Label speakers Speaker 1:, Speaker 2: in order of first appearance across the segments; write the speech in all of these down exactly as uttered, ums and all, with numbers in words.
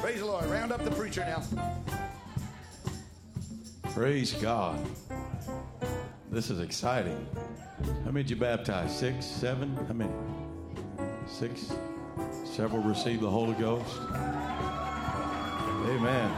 Speaker 1: Praise the Lord. Round up the preacher now.
Speaker 2: Praise God. This is exciting. How many did you baptize? Six, seven? How many? Six? Several received the Holy Ghost. Amen.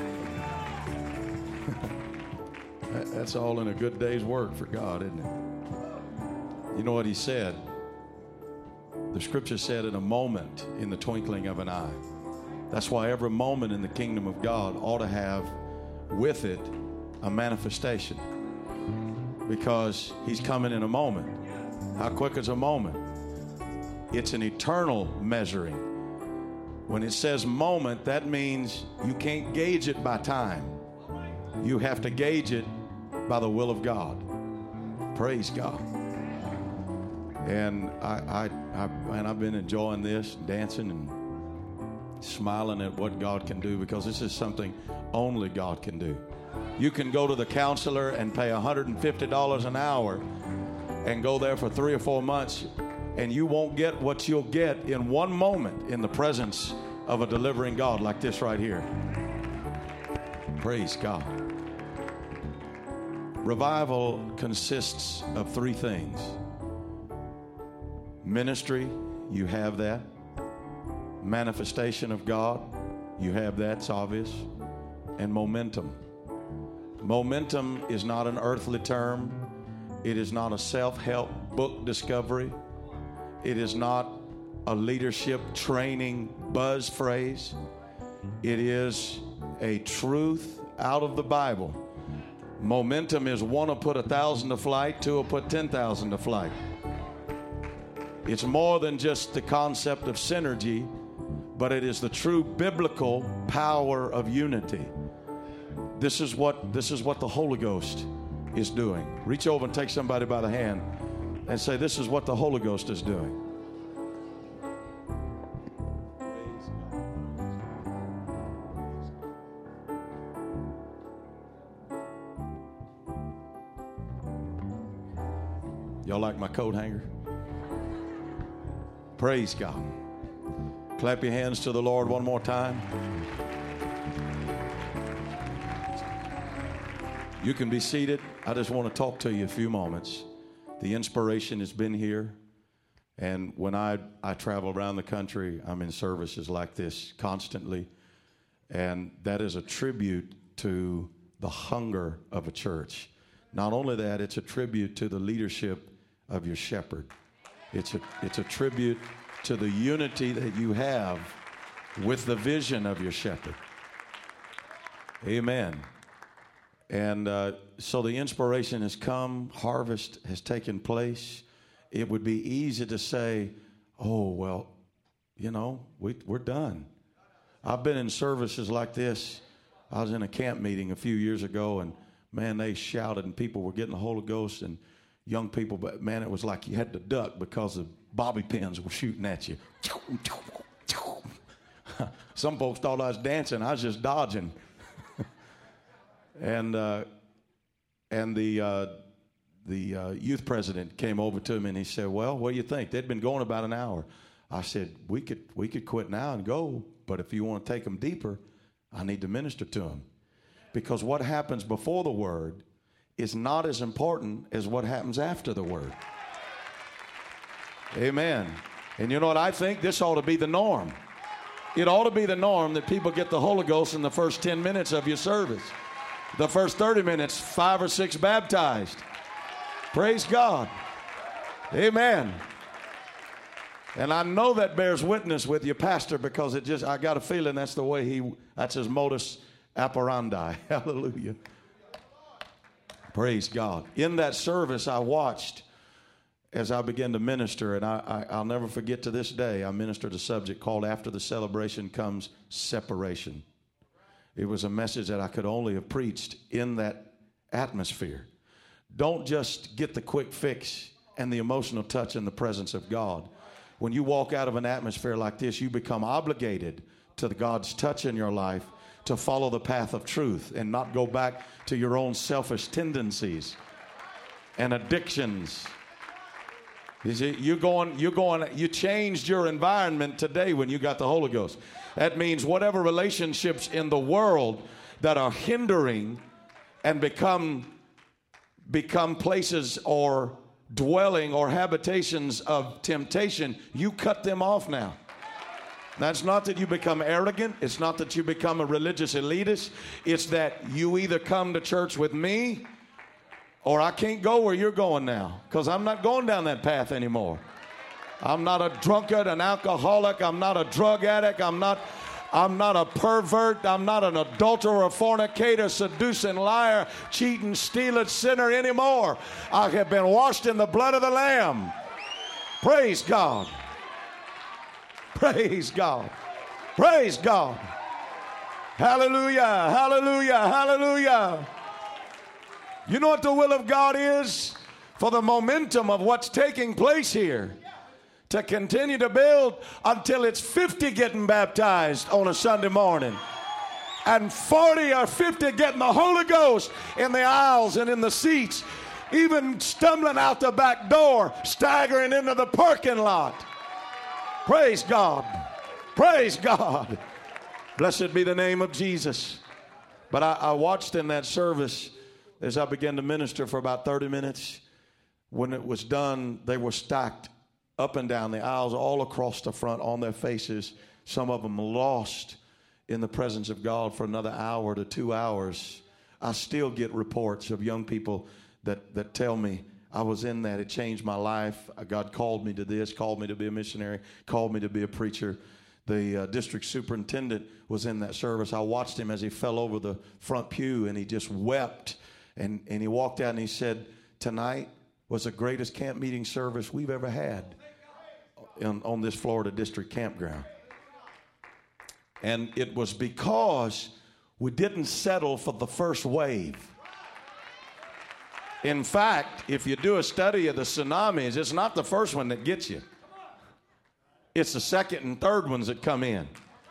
Speaker 2: That's all in a good day's work for God, isn't it? You know what he said? The scripture said, in a moment, in the twinkling of an eye. That's why every moment in the kingdom of God ought to have with it a manifestation. Because he's coming in a moment. How quick is a moment? It's an eternal measuring. When it says moment, that means you can't gauge it by time. You have to gauge it by the will of God. Praise God. And I, I, I, and I've been enjoying this, dancing and smiling at what God can do, because this is something only God can do. You can go to the counselor and pay one hundred fifty dollars an hour and go there for three or four months, and you won't get what you'll get in one moment in the presence of a delivering God like this right here. Praise God. Revival consists of three things. Ministry, you have that. Manifestation of God, you have that, it's obvious. And momentum. Momentum is not an earthly term. It is not a self-help book discovery. It is not a leadership training buzz phrase. It is a truth out of the Bible. Momentum is one will put a thousand to flight, two will put ten thousand to flight. It's more than just the concept of synergy, but it is the true biblical power of unity. This is what this is what the Holy Ghost is doing. Reach over and take somebody by the hand and say, this is what the Holy Ghost is doing. Y'all like my coat hanger? Praise God. Clap your hands to the Lord one more time. You can be seated. I just want to talk to you a few moments. The inspiration has been here. And when I, I travel around the country, I'm in services like this constantly. And that is a tribute to the hunger of a church. Not only that, it's a tribute to the leadership of your shepherd. It's a, it's a tribute to the unity that you have with the vision of your shepherd. Amen. And uh, so the inspiration has come, harvest has taken place. It would be easy to say, oh, well, you know, we, we're done. I've been in services like this. I was in a camp meeting a few years ago, and man, they shouted and people were getting the Holy Ghost, and young people, but man, it was like you had to duck because the bobby pins were shooting at you. Some folks thought I was dancing. I was just dodging. and uh, and the uh, the uh, youth president came over to me and he said, "Well, what do you think?" They'd been going about an hour. I said, "We could we could quit now and go, but if you want to take them deeper, I need to minister to them, because what happens before the word is not as important as what happens after the word." Amen. And you know what I think? This ought to be the norm. It ought to be the norm that people get the Holy Ghost in the first ten minutes of your service. The first thirty minutes, five or six baptized. Praise God. Amen. And I know that bears witness with your pastor, because it just, I got a feeling that's the way he, that's his modus operandi. Hallelujah. Praise God. In that service, I watched as I began to minister, and I, I, I'll never forget to this day, I ministered a subject called After the Celebration Comes Separation. It was a message that I could only have preached in that atmosphere. Don't just get the quick fix and the emotional touch in the presence of God. When you walk out of an atmosphere like this, you become obligated to God's touch in your life to follow the path of truth and not go back to your own selfish tendencies and addictions. You see, you're going, you're going, you changed your environment today when you got the Holy Ghost. That means whatever relationships in the world that are hindering and become, become places or dwelling or habitations of temptation, you cut them off now. That's not that you become arrogant. It's not that you become a religious elitist. It's that you either come to church with me or I can't go where you're going now, because I'm not going down that path anymore. I'm not a drunkard, an alcoholic. I'm not a drug addict. I'm not, I'm not a pervert. I'm not an adulterer, a fornicator, seducing, liar, cheating, stealing, sinner anymore. I have been washed in the blood of the Lamb. Praise God. Praise God. Praise God. Hallelujah. Hallelujah. Hallelujah. You know what the will of God is? For the momentum of what's taking place here to continue to build until it's fifty getting baptized on a Sunday morning and forty or fifty getting the Holy Ghost in the aisles and in the seats, even stumbling out the back door, staggering into the parking lot. Praise God. Praise God. Blessed be the name of Jesus. But I, I watched in that service as I began to minister for about thirty minutes. When it was done, they were stacked up and down the aisles, all across the front on their faces. Some of them lost in the presence of God for another hour to two hours. I still get reports of young people that, that tell me, I was in that. It changed my life. God called me to this, called me to be a missionary, called me to be a preacher. The uh, district superintendent was in that service. I watched him as he fell over the front pew, and he just wept. And, and he walked out and he said, tonight was the greatest camp meeting service we've ever had on, on this Florida district campground. And it was because we didn't settle for the first wave. In fact, if you do a study of the tsunamis, it's not the first one that gets you. It's the second and third ones that come in.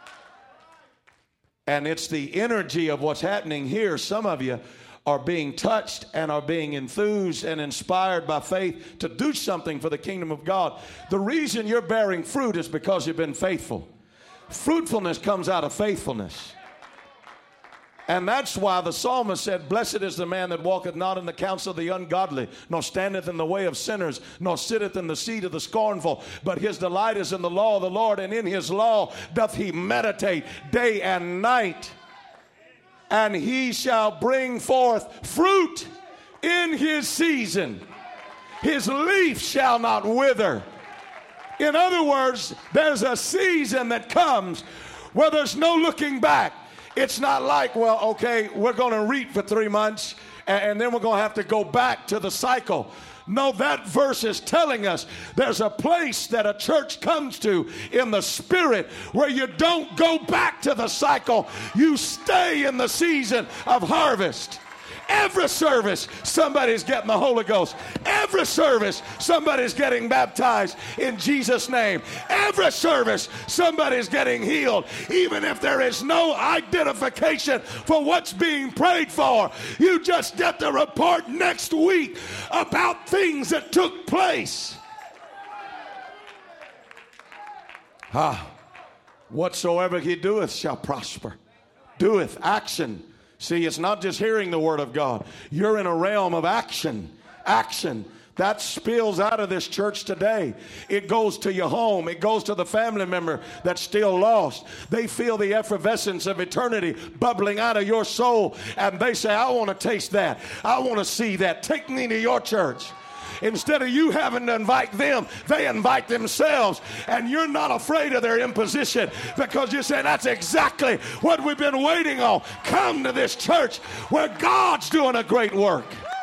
Speaker 2: And it's the energy of what's happening here. Some of you are being touched and are being enthused and inspired by faith to do something for the kingdom of God. The reason you're bearing fruit is because you've been faithful. Fruitfulness comes out of faithfulness. And that's why the psalmist said, blessed is the man that walketh not in the counsel of the ungodly, nor standeth in the way of sinners, nor sitteth in the seat of the scornful. But his delight is in the law of the Lord, and in his law doth he meditate day and night. And he shall bring forth fruit in his season. His leaf shall not wither. In other words, there's a season that comes where there's no looking back. It's not like, well, okay, we're going to reap for three months and, and then we're going to have to go back to the cycle. No, that verse is telling us there's a place that a church comes to in the spirit where you don't go back to the cycle. You stay in the season of harvest. Every service, somebody's getting the Holy Ghost. Every service, somebody's getting baptized in Jesus' name. Every service, somebody's getting healed. Even if there is no identification for what's being prayed for, you just get the report next week about things that took place. Ah, whatsoever he doeth shall prosper. Doeth, action. See, it's not just hearing the word of God. You're in a realm of action. Action. That spills out of this church today. It goes to your home. It goes to the family member that's still lost. They feel the effervescence of eternity bubbling out of your soul. And they say, I want to taste that. I want to see that. Take me to your church. Instead of you having to invite them, they invite themselves. And you're not afraid of their imposition because you say, that's exactly what we've been waiting on. Come to this church where God's doing a great work.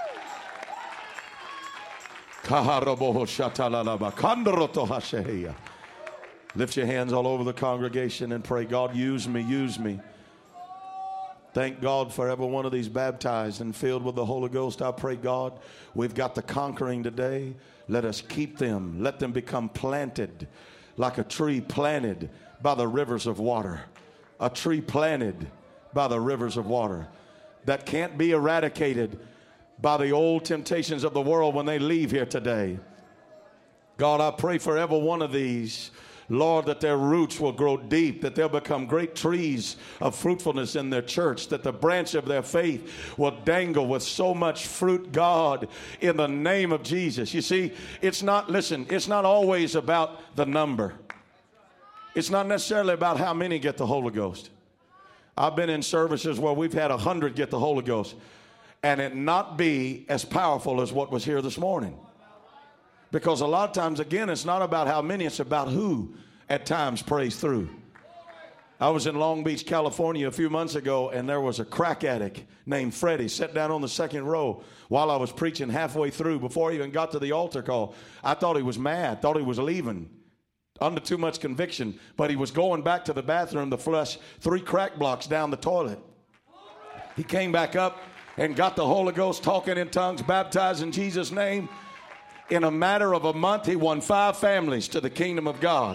Speaker 2: Lift your hands all over the congregation and pray, God, use me, use me. Thank God for every one of these baptized and filled with the Holy Ghost. I pray, God, we've got the conquering today. Let us keep them. Let them become planted like a tree planted by the rivers of water. A tree planted by the rivers of water that can't be eradicated by the old temptations of the world when they leave here today. God, I pray for every one of these, Lord, that their roots will grow deep, that they'll become great trees of fruitfulness in their church, that the branch of their faith will dangle with so much fruit, God, in the name of Jesus. You see, it's not, listen, it's not always about the number. It's not necessarily about how many get the Holy Ghost. I've been in services where we've had a hundred get the Holy Ghost, and it not be as powerful as what was here this morning. Because a lot of times, again, it's not about how many, it's about who at times prays through. I was in Long Beach, California a few months ago, and there was a crack addict named Freddie sat down on the second row while I was preaching halfway through. Before I even got to the altar call, I thought he was mad, thought he was leaving, under too much conviction, but he was going back to the bathroom to flush three crack blocks down the toilet. He came back up and got the Holy Ghost, talking in tongues, baptized in Jesus' name. In a matter of a month, he won five families to the kingdom of God.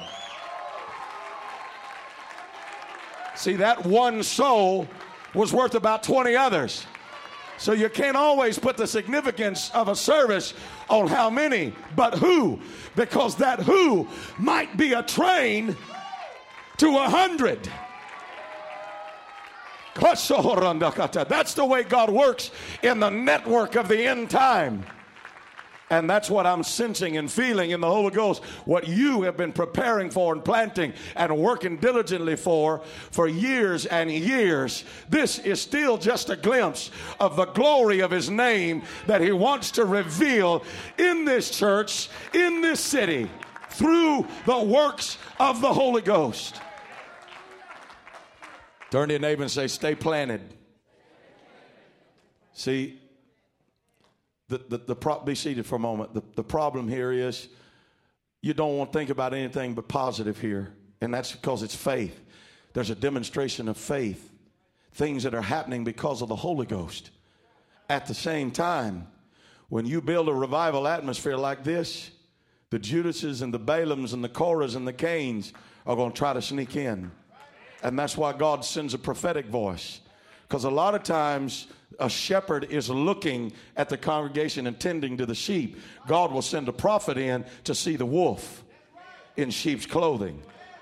Speaker 2: See, that one soul was worth about twenty others. So you can't always put the significance of a service on how many, but who, because that who might be a train to a hundred. That's the way God works in the network of the end time. And that's what I'm sensing and feeling in the Holy Ghost. What you have been preparing for and planting and working diligently for for years and years. This is still just a glimpse of the glory of his name that he wants to reveal in this church, in this city, through the works of the Holy Ghost. Turn to your neighbor and say, stay planted. See, The, the, the pro- be seated for a moment. The, the problem here is you don't want to think about anything but positive here. And that's because it's faith. There's a demonstration of faith. Things that are happening because of the Holy Ghost. At the same time, when you build a revival atmosphere like this, the Judases and the Balaams and the Korahs and the Cains are going to try to sneak in. And that's why God sends a prophetic voice. Because a lot of times a shepherd is looking at the congregation and tending to the sheep. God will send a prophet in to see the wolf in sheep's clothing.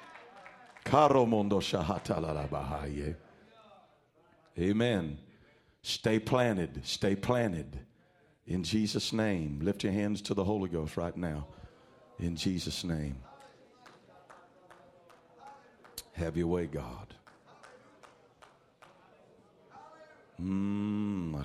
Speaker 2: Amen. Stay planted. Stay planted. In Jesus' name. Lift your hands to the Holy Ghost right now. In Jesus' name. Have your way, God. Mm,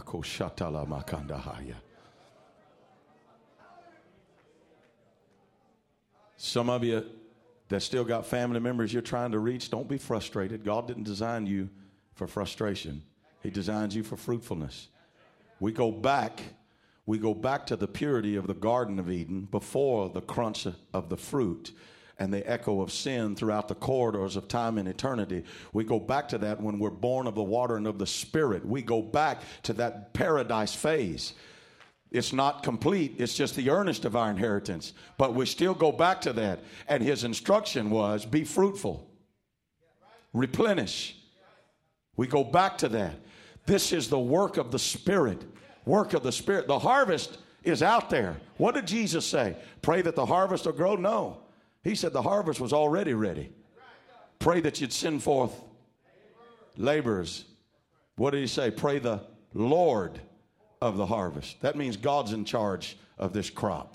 Speaker 2: some of you that still got family members you're trying to reach, don't be frustrated. God didn't design you for frustration. He designed you for fruitfulness. We go back, we go back to the purity of the Garden of Eden before the crunch of the fruit and the echo of sin throughout the corridors of time and eternity. We go back to that when we're born of the water and of the Spirit. We go back to that paradise phase. It's not complete. It's just the earnest of our inheritance. But we still go back to that. And his instruction was, be fruitful. Replenish. We go back to that. This is the work of the Spirit. Work of the Spirit. The harvest is out there. What did Jesus say? Pray that the harvest will grow? No. He said the harvest was already ready. Pray that you'd send forth laborers. What did he say? Pray the Lord of the harvest. That means God's in charge of this crop.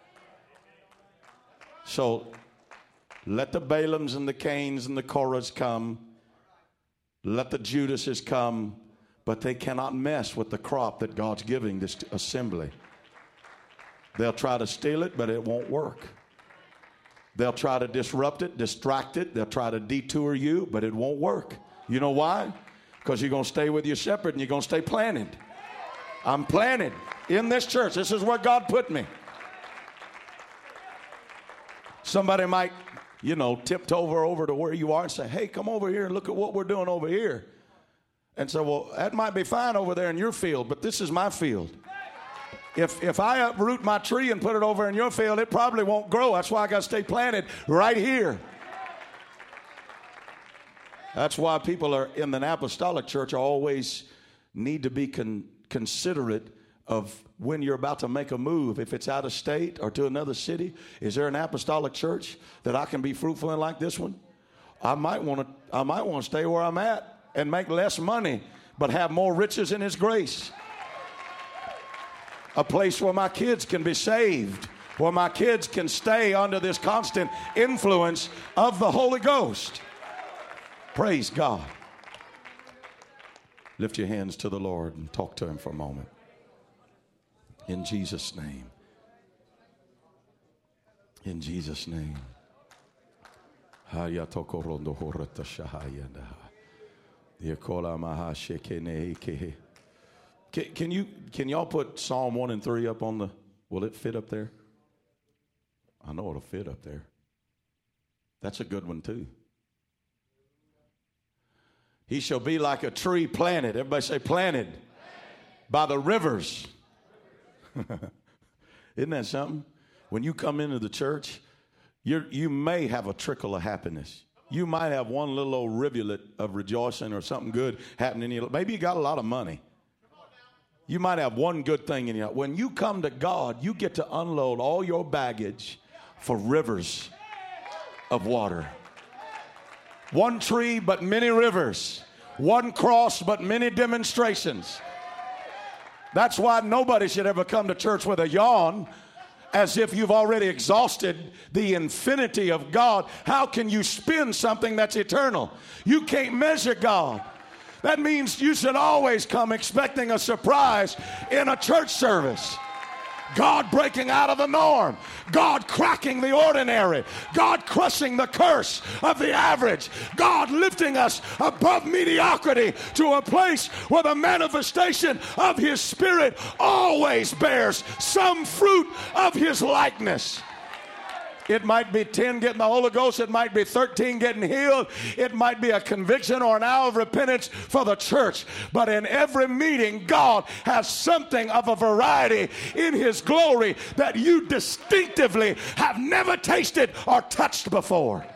Speaker 2: So let the Balaams and the Cains and the Korahs come. Let the Judases come. But they cannot mess with the crop that God's giving this assembly. They'll try to steal it, but it won't work. They'll try to disrupt it, distract it. They'll try to detour you, but it won't work. You know why? Because you're going to stay with your shepherd and you're going to stay planted. I'm planted in this church. This is where God put me. Somebody might, you know, tiptoe over, over to where you are and say, hey, come over here and look at what we're doing over here. And so, well, that might be fine over there in your field, but this is my field. If if I uproot my tree and put it over in your field, it probably won't grow. That's why I got to stay planted right here. That's why people are in the apostolic church are always need to be con- considerate of when you're about to make a move, if it's out of state or to another city, is there an apostolic church that I can be fruitful in like this one? I might want to I might want to stay where I'm at and make less money, but have more riches in His grace. A place where my kids can be saved, where my kids can stay under this constant influence of the Holy Ghost. Praise God. Lift your hands to the Lord and talk to Him for a moment. In Jesus' name. In Jesus' name. Can, can you can y'all put Psalm one and three up on the, will it fit up there? I know it'll fit up there. That's a good one too. He shall be like a tree planted. Everybody say planted. Planted. By the rivers. Isn't that something? When you come into the church, you're, you may have a trickle of happiness. You might have one little old rivulet of rejoicing or something good happening in your life. Maybe you got a lot of money. You might have one good thing in your life. When you come to God, you get to unload all your baggage for rivers of water. One tree, but many rivers. One cross, but many demonstrations. That's why nobody should ever come to church with a yawn, as if you've already exhausted the infinity of God. How can you spend something that's eternal? You can't measure God. That means you should always come expecting a surprise in a church service. God breaking out of the norm. God cracking the ordinary. God crushing the curse of the average. God lifting us above mediocrity to a place where the manifestation of His Spirit always bears some fruit of His likeness. It might be ten getting the Holy Ghost. It might be thirteen getting healed. It might be a conviction or an hour of repentance for the church. But in every meeting, God has something of a variety in His glory that you distinctively have never tasted or touched before.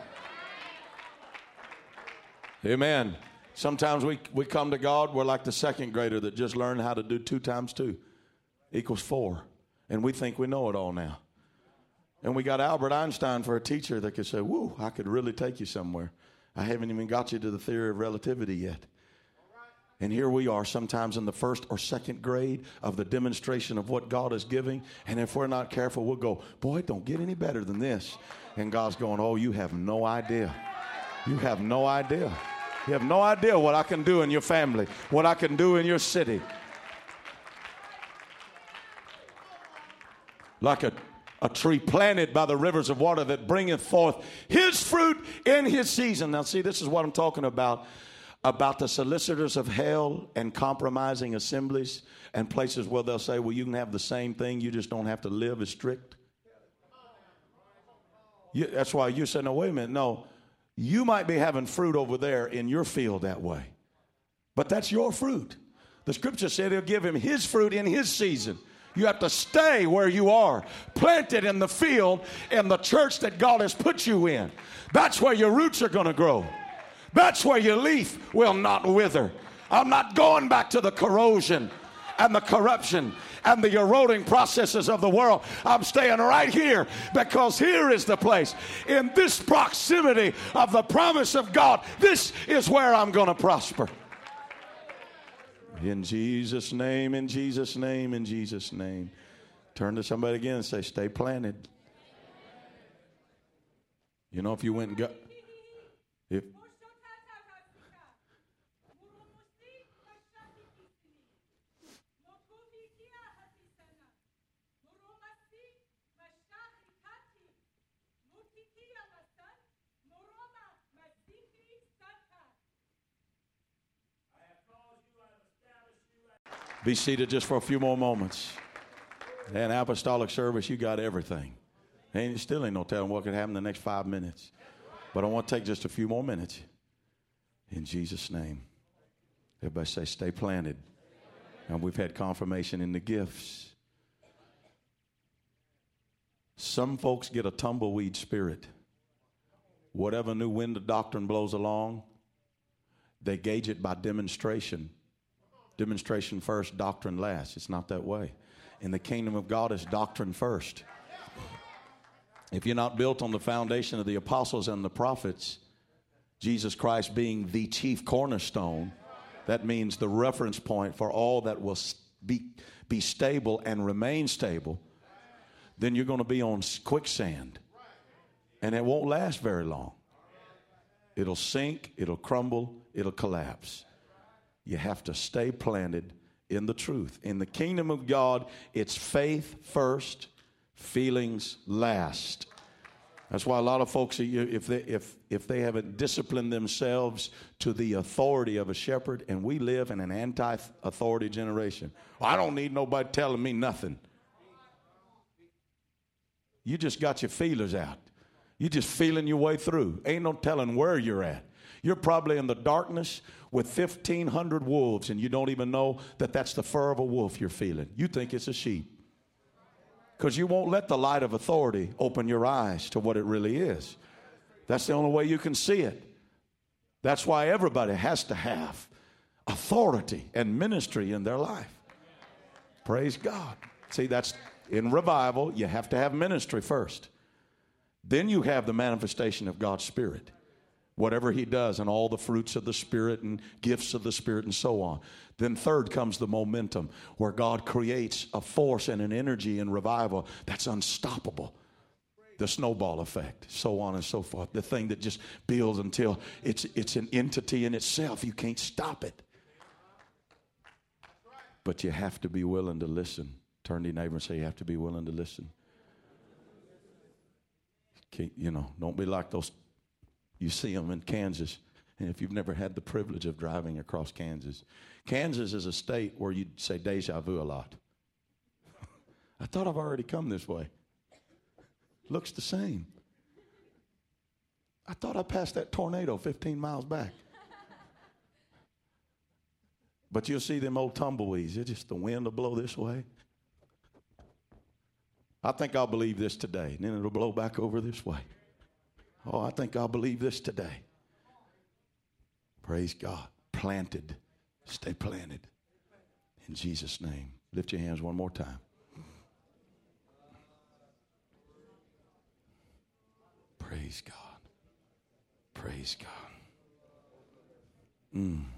Speaker 2: Amen. Sometimes we, we come to God, we're like the second grader that just learned how to do two times two equals four. And we think we know it all now. And we got Albert Einstein for a teacher that could say, whoa, I could really take you somewhere. I haven't even got you to the theory of relativity yet. And here we are sometimes in the first or second grade of the demonstration of what God is giving. And if we're not careful, we'll go, boy, it don't get any better than this. And God's going, oh, you have no idea. You have no idea. You have no idea what I can do in your family, what I can do in your city. Like a A tree planted by the rivers of water that bringeth forth His fruit in His season. Now, see, this is what I'm talking about, about the solicitors of hell and compromising assemblies and places where they'll say, well, you can have the same thing, you just don't have to live as strict. You, that's why you say, no, wait a minute. No, you might be having fruit over there in your field that way, but that's your fruit. The scripture said He'll give him His fruit in His season. You have to stay where you are, planted in the field in the church that God has put you in. That's where your roots are going to grow. That's where your leaf will not wither. I'm not going back to the corrosion and the corruption and the eroding processes of the world. I'm staying right here because here is the place. In this proximity of the promise of God, this is where I'm going to prosper. In Jesus' name, in Jesus' name, in Jesus' name. Turn to somebody again and say, stay planted. You know, if you went and got, if, be seated just for a few more moments. And apostolic service, you got everything. And still ain't no telling what could happen in the next five minutes. But I want to take just a few more minutes. In Jesus' name. Everybody say, stay planted. And we've had confirmation in the gifts. Some folks get a tumbleweed spirit. Whatever new wind of doctrine blows along, they gauge it by demonstration. Demonstration first, doctrine last. It's not that way. In the kingdom of God, it's doctrine first. If you're not built on the foundation of the apostles and the prophets, Jesus Christ being the chief cornerstone, that means the reference point for all that will be, be stable and remain stable, then you're going to be on quicksand. And it won't last very long. It'll sink, it'll crumble, it'll collapse. You have to stay planted in the truth. In the kingdom of God, it's faith first, feelings last. That's why a lot of folks, if they, if, if they haven't disciplined themselves to the authority of a shepherd, and we live in an anti-authority generation. Well, I don't need nobody telling me nothing. You just got your feelers out. You're just feeling your way through. Ain't no telling where you're at. You're probably in the darkness with fifteen hundred wolves, and you don't even know that that's the fur of a wolf you're feeling. You think it's a sheep. Because you won't let the light of authority open your eyes to what it really is. That's the only way you can see it. That's why everybody has to have authority and ministry in their life. Praise God. See, that's in revival, you have to have ministry first. Then you have the manifestation of God's Spirit. Whatever he does and all the fruits of the Spirit and gifts of the Spirit and so on. Then third comes the momentum, where God creates a force and an energy in revival that's unstoppable. The snowball effect, so on and so forth. The thing that just builds until it's, it's an entity in itself. You can't stop it. But you have to be willing to listen. Turn to your neighbor and say, you have to be willing to listen. Can't, you know, don't be like those. You see them in Kansas, and if you've never had the privilege of driving across Kansas, Kansas is a state where you'd say deja vu a lot. I thought I've already come this way. Looks the same. I thought I passed that tornado fifteen miles back. But you'll see them old tumbleweeds. It's just the wind will blow this way. I think I'll believe this today, and then it'll blow back over this way. Oh, I think I'll believe this today. Praise God. Planted. Stay planted. In Jesus' name. Lift your hands one more time. Praise God. Praise God. Mm.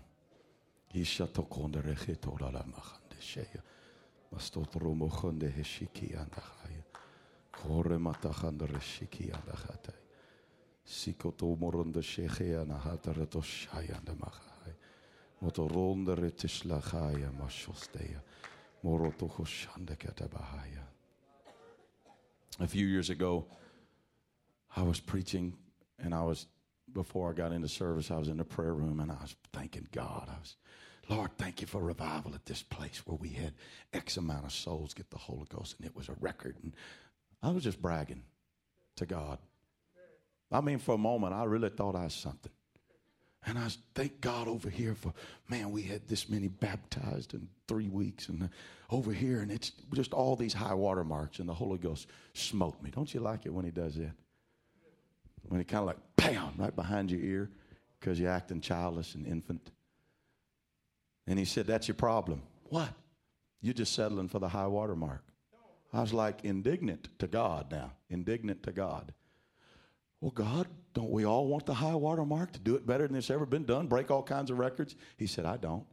Speaker 2: Sikoto moronda shechea na hatarato shayanda mahai. Motoronda retislachaya mashostea. Moroto hoshanda katabahaya. A few years ago, I was preaching, and I was, before I got into service, I was in the prayer room, and I was thanking God. I was, Lord, thank you for revival at this place where we had X amount of souls get the Holy Ghost, and it was a record. And I was just bragging to God. I mean, for a moment, I really thought I was something. And I thank God over here for, man, we had this many baptized in three weeks. And over here, and it's just all these high water marks, and the Holy Ghost smote me. Don't you like it when he does that? When he kind of like, bam, right behind your ear because you're acting childless and infant. And he said, that's your problem. What? You're just settling for the high water mark. I was like indignant to God now, indignant to God. Well, God, don't we all want the high water mark to do it better than it's ever been done, break all kinds of records? He said, I don't.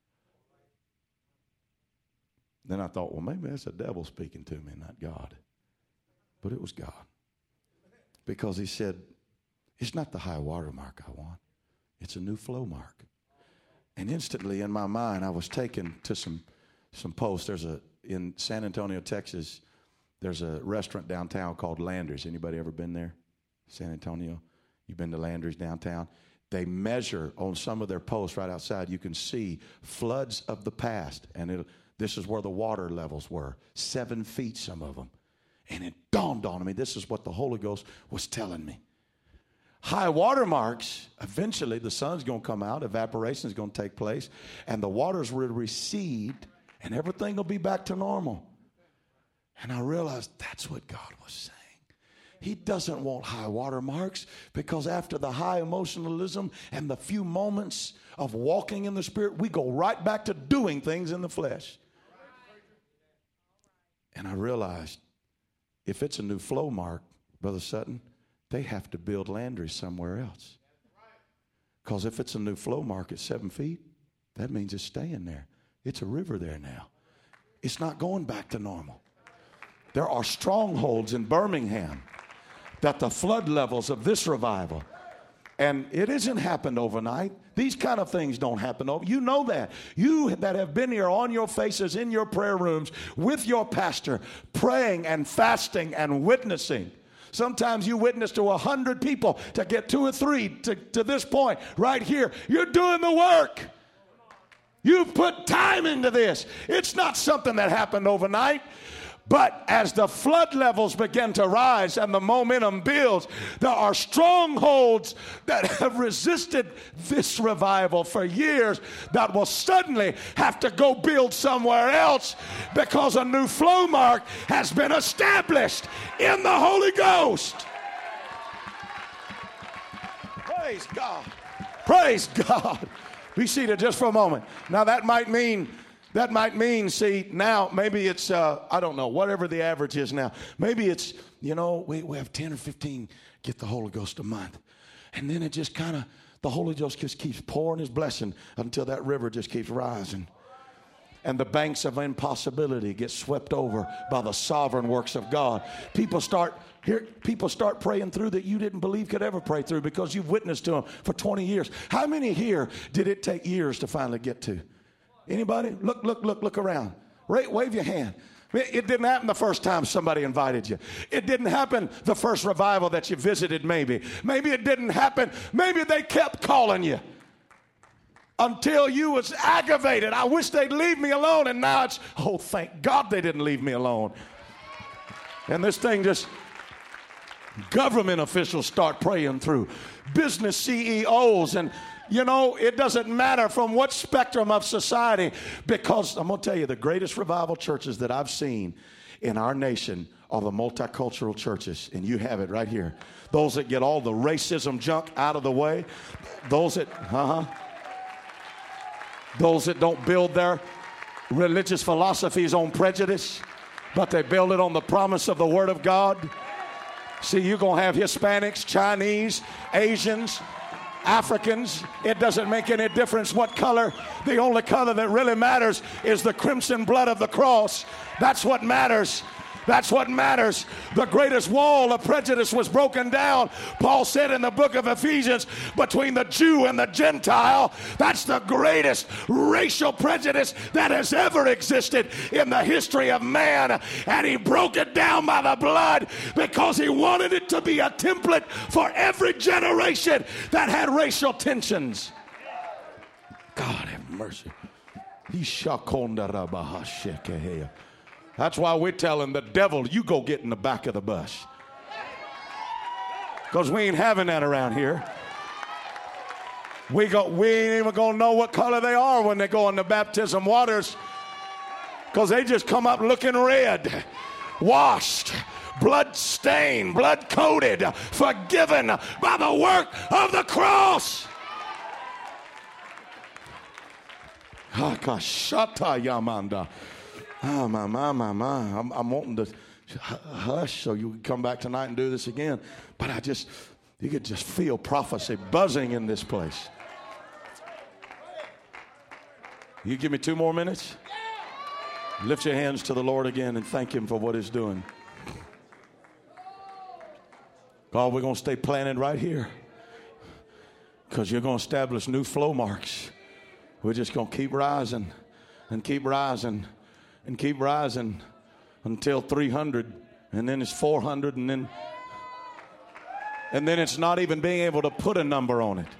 Speaker 2: Then I thought, well, maybe that's the devil speaking to me, not God. But it was God. Because he said, it's not the high water mark I want. It's a new flow mark. And instantly in my mind, I was taken to some, some posts. There's a, in San Antonio, Texas, there's a restaurant downtown called Landry's. Anybody ever been there? San Antonio, you've been to Landry's downtown. They measure on some of their posts right outside. You can see floods of the past, and it, this is where the water levels were, seven feet, some of them. And it dawned on me, this is what the Holy Ghost was telling me. High water marks, eventually the sun's going to come out, evaporation is going to take place, and the waters will recede, and everything will be back to normal. And I realized that's what God was saying. He doesn't want high water marks, because after the high emotionalism and the few moments of walking in the Spirit, we go right back to doing things in the flesh. And I realized if it's a new flow mark, Brother Sutton, they have to build Landry somewhere else. Because if it's a new flow mark at seven feet, that means it's staying there. It's a river there now. It's not going back to normal. There are strongholds in Birmingham that the flood levels of this revival, and it isn't happened overnight. These kind of things don't happen over. You know that. You that have been here on your faces in your prayer rooms with your pastor, praying and fasting and witnessing. Sometimes you witness to a hundred people to get two or three to, to this point right here. You're doing the work. You've put time into this. It's not something that happened overnight. But as the flood levels begin to rise and the momentum builds, there are strongholds that have resisted this revival for years that will suddenly have to go build somewhere else because a new flow mark has been established in the Holy Ghost. Praise God. Praise God. Be seated just for a moment. Now that might mean That might mean, see, now maybe it's, uh, I don't know, whatever the average is now. Maybe it's, you know, we, we have ten or fifteen get the Holy Ghost a month. And then it just kind of, the Holy Ghost just keeps pouring his blessing until that river just keeps rising. And the banks of impossibility get swept over by the sovereign works of God. People start, here, people start praying through that you didn't believe could ever pray through because you've witnessed to them for twenty years. How many here did it take years to finally get to? Anybody? Look, look, look, look around. Right, wave your hand. It didn't happen the first time somebody invited you. It didn't happen the first revival that you visited maybe. Maybe it didn't happen. Maybe they kept calling you until you was aggravated. I wish they'd leave me alone. And now it's, oh, thank God they didn't leave me alone. And this thing just, government officials start praying through. Business C E Os and you know, it doesn't matter from what spectrum of society, because I'm going to tell you, the greatest revival churches that I've seen in our nation are the multicultural churches, and you have it right here. Those that get all the racism junk out of the way, those that, uh-huh, those that don't build their religious philosophies on prejudice, but they build it on the promise of the Word of God. See, you're going to have Hispanics, Chinese, Asians, Africans. It doesn't make any difference what color. The only color that really matters is the crimson blood of the cross. That's what matters. That's what matters. The greatest wall of prejudice was broken down, Paul said in the book of Ephesians, between the Jew and the Gentile. That's the greatest racial prejudice that has ever existed in the history of man. And he broke it down by the blood because he wanted it to be a template for every generation that had racial tensions. God have mercy. That's why we're telling the devil, you go get in the back of the bus. Because we ain't having that around here. We, go, we ain't even going to know what color they are when they go in the baptism waters. Because they just come up looking red, washed, blood stained, blood coated, forgiven by the work of the cross. Hakashata Yamanda. Oh, my, my, my, my. I'm, I'm wanting to hush so you can come back tonight and do this again. But I just, you could just feel prophecy buzzing in this place. You give me two more minutes? Lift your hands to the Lord again and thank him for what he's doing. God, we're going to stay planted right here because you're going to establish new flow marks. We're just going to keep rising and keep rising. And keep rising until three hundred, and then it's four hundred, and then and then it's not even being able to put a number on it.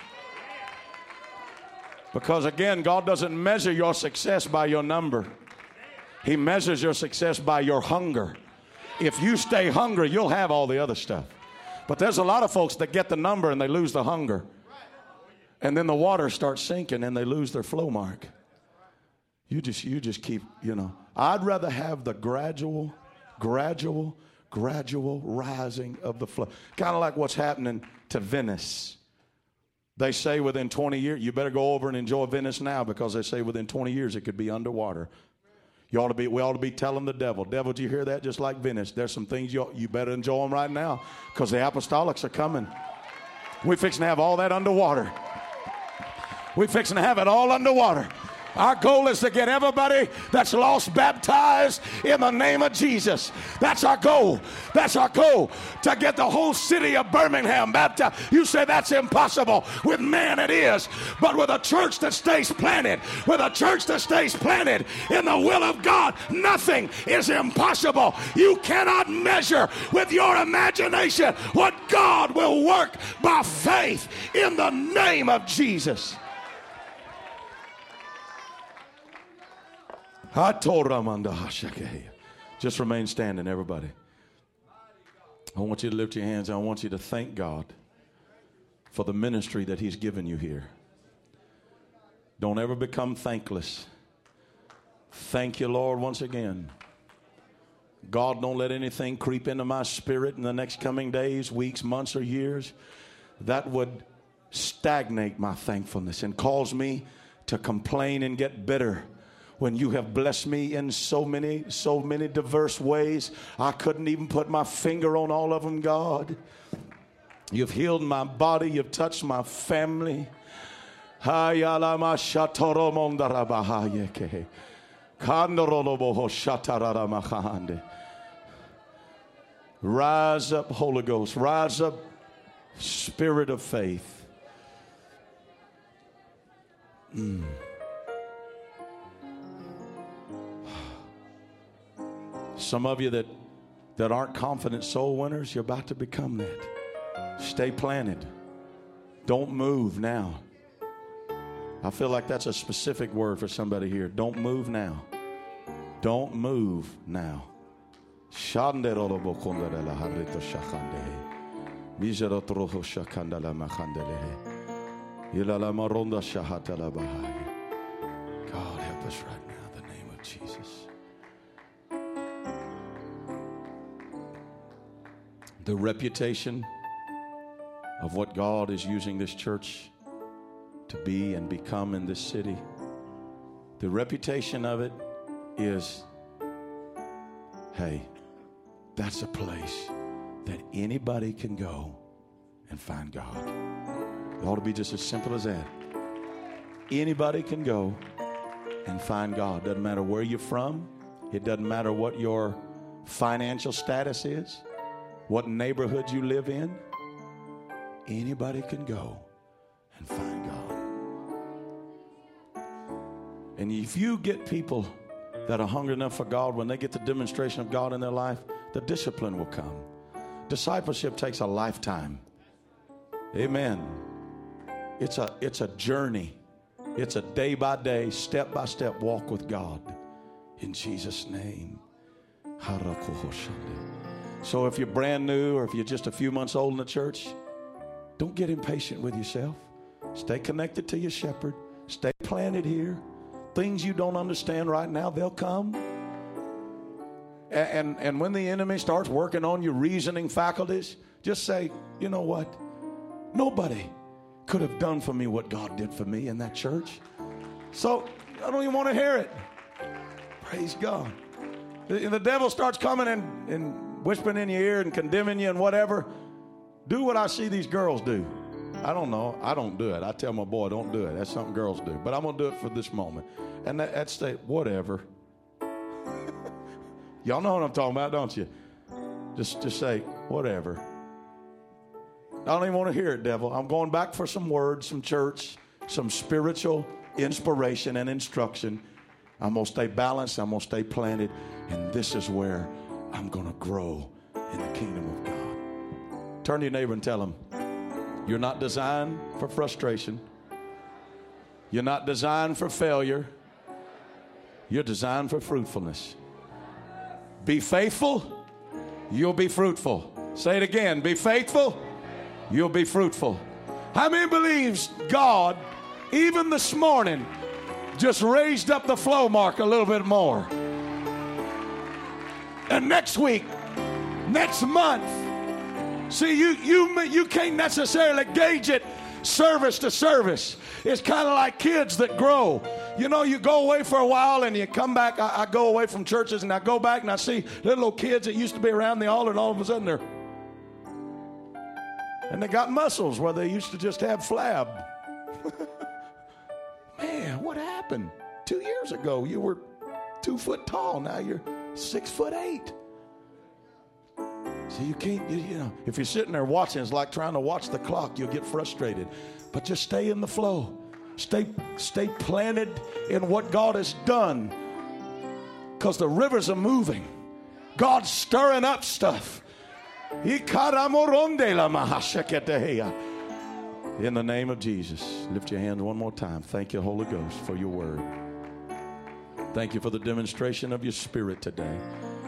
Speaker 2: Because again, God doesn't measure your success by your number. He measures your success by your hunger. If you stay hungry, you'll have all the other stuff. But there's a lot of folks that get the number and they lose the hunger. And then the water starts sinking and they lose their flow mark. You just, you just keep, you know. I'd rather have the gradual, gradual, gradual rising of the flow. Kind of like what's happening to Venice. They say within twenty years, you better go over and enjoy Venice now because they say within twenty years it could be underwater. You ought to be, we ought to be telling the devil, devil, did you hear that? Just like Venice, there's some things you, you better enjoy them right now because the apostolics are coming. We're fixing to have all that underwater. We're fixing to have it all underwater. Our goal is to get everybody that's lost baptized in the name of Jesus. That's our goal. That's our goal, to get the whole city of Birmingham baptized. You say that's impossible. With man it is. But with a church that stays planted, with a church that stays planted in the will of God, nothing is impossible. You cannot measure with your imagination what God will work by faith in the name of Jesus. Just remain standing, everybody. I want you to lift your hands. I want you to thank God for the ministry that he's given you here. Don't ever become thankless. Thank you, Lord, once again. God, don't let anything creep into my spirit in the next coming days, weeks, months, or years that would stagnate my thankfulness and cause me to complain and get bitter. When you have blessed me in so many, so many diverse ways, I couldn't even put my finger on all of them, God. You've healed my body. You've touched my family. Rise up, Holy Ghost. Rise up, Spirit of faith. Mm. Some of you that, that aren't confident soul winners, you're about to become that. Stay planted. Don't move now. I feel like that's a specific word for somebody here. Don't move now. Don't move now. God, help us right now in the name of Jesus. The reputation of what God is using this church to be and become in this city, the reputation of it is, hey, that's a place that anybody can go and find God. It ought to be just as simple as that. Anybody can go and find God. Doesn't matter where you're from. It doesn't matter what your financial status is, what neighborhood you live in. Anybody can go and find God. And if you get people that are hungry enough for God, when they get the demonstration of God in their life, the discipline will come. Discipleship takes a lifetime. Amen. It's a, it's a journey. It's a day by day, step by step walk with God. In Jesus' name. So if you're brand new or if you're just a few months old in the church, don't get impatient with yourself. Stay connected to your shepherd. Stay planted here. Things you don't understand right now, they'll come. And, and, and when the enemy starts working on your reasoning faculties, just say, you know what? Nobody could have done for me what God did for me in that church. So I don't even want to hear it. Praise God. The, the devil starts coming and, and whispering in your ear and condemning you and whatever. Do what I see these girls do. I don't know. I don't do it. I tell my boy, don't do it. That's something girls do. But I'm going to do it for this moment. And that, that's the, whatever. Y'all know what I'm talking about, don't you? Just, just say, whatever. I don't even want to hear it, devil. I'm going back for some words, some church, some spiritual inspiration and instruction. I'm going to stay balanced. I'm going to stay planted. And this is where I'm going to grow in the kingdom of God. Turn to your neighbor and tell him, you're not designed for frustration. You're not designed for failure. You're designed for fruitfulness. Be faithful, you'll be fruitful. Say it again. Be faithful, you'll be fruitful. How many believes God, even this morning, just raised up the flow mark a little bit more? And next week, next month, see, you you you can't necessarily gauge it service to service. It's kind of like kids that grow. You know, you go away for a while and you come back. I, I go away from churches and I go back and I see little kids that used to be around the altar, and all of a sudden they're, and they got muscles where they used to just have flab. Man, what happened? Two years ago, you were two foot tall. Now you're six foot eight. So you can't, you, you know, if you're sitting there watching, it's like trying to watch the clock. You'll get frustrated. But just stay in the flow. Stay, stay planted in what God has done. Because the rivers are moving. God's stirring up stuff. In the name of Jesus, lift your hands one more time. Thank you, Holy Ghost, for your word. Thank you for the demonstration of your spirit today.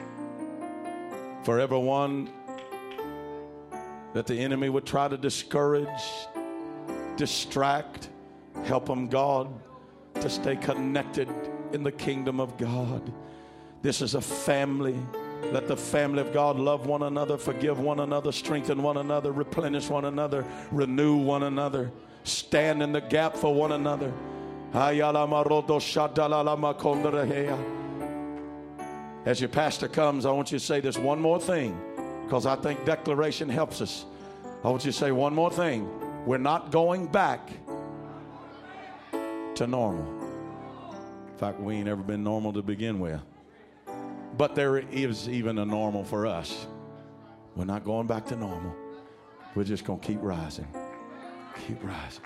Speaker 2: For everyone that the enemy would try to discourage, distract, help them, God, to stay connected in the kingdom of God. This is a family. Let the family of God love one another, forgive one another, strengthen one another, replenish one another, renew one another, stand in the gap for one another. As your pastor comes, I want you to say this one more thing, because I think declaration helps us. I want you to say one more thing. We're not going back to normal. In fact, we ain't ever been normal to begin with. But there is even a normal for us. We're not going back to normal. We're just going to keep rising. Keep rising.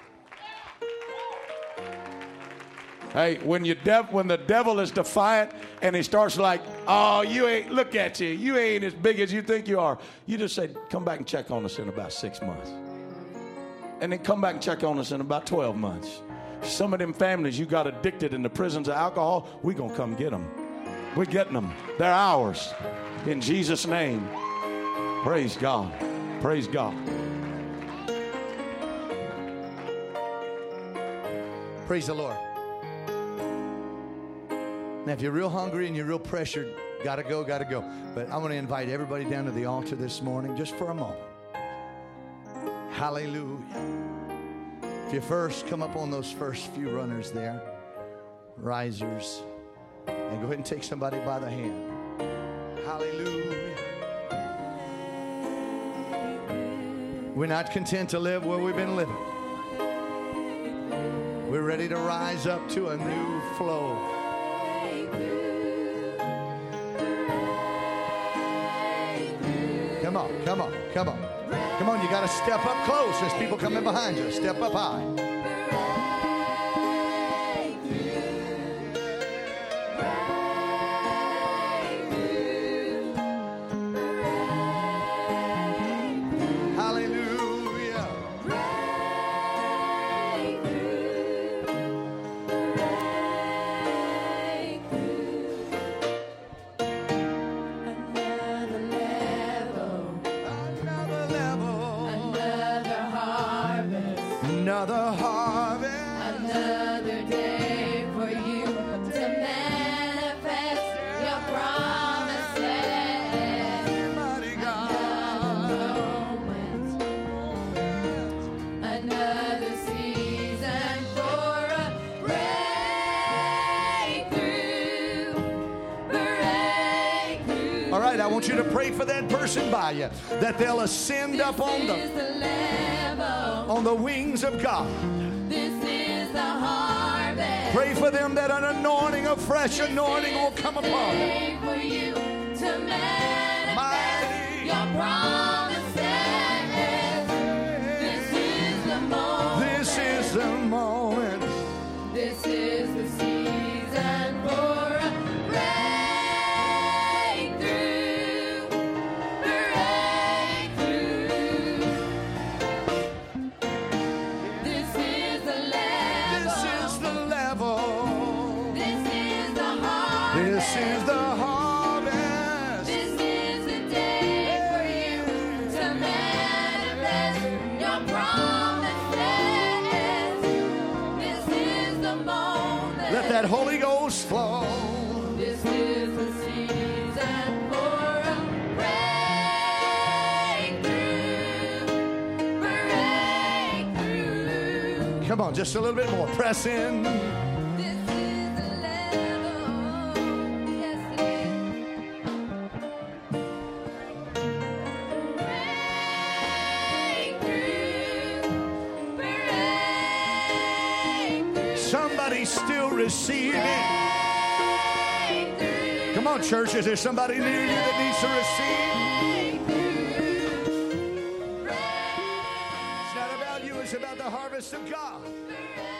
Speaker 2: Hey, when you dev- when the devil is defiant and he starts like, oh, you ain't, look at you. You ain't as big as you think you are. You just say, come back and check on us in about six months. And then come back and check on us in about twelve months. Some of them families you got addicted in the prisons of alcohol, we're going to come get them. We're getting them. They're ours. In Jesus' name. Praise God. Praise God.
Speaker 1: Praise the Lord. Now, if you're real hungry and you're real pressured, gotta go, gotta go. But I want to invite everybody down to the altar this morning just for a moment. Hallelujah. If you first come up on those first few runners there, risers, and go ahead and take somebody by the hand. Hallelujah. We're not content to live where we've been living. We're ready to rise up to a new flow. Come on, come on, come on. Come on, you got to step up close. There's people coming behind you. Step up high. Another harvest,
Speaker 3: another day for you to manifest your promises.
Speaker 1: mighty God.
Speaker 3: Another moment, another season for a breakthrough, breakthrough.
Speaker 1: All right, I want you to pray for that person by you, that they'll ascend
Speaker 3: This
Speaker 1: up on
Speaker 3: is
Speaker 1: the
Speaker 3: the level.
Speaker 1: on the wings of God.
Speaker 3: This is the harvest.
Speaker 1: Pray for them that an anointing, a fresh anointing will come upon them.
Speaker 3: Day for you to manifest
Speaker 1: Mighty.
Speaker 3: your promises. This is the moment.
Speaker 1: This is the moment.
Speaker 3: This is the season for a breakthrough, breakthrough. This is the level.
Speaker 1: This is the level.
Speaker 3: This is the harvest.
Speaker 1: This is the harvest.
Speaker 3: This is the day for you to manifest your promises. This is the moment.
Speaker 1: Let that Holy Ghost flow.
Speaker 3: This is the season for a breakthrough, breakthrough.
Speaker 1: Come on, just a little bit more. Press in.
Speaker 3: This is the level. Yes, it is. Breakthrough. Breakthrough.
Speaker 1: Somebody's still receiving.
Speaker 3: Breakthrough.
Speaker 1: Come on, church. Is there somebody near you that needs to receive? It's not about you. It's about the harvest of God.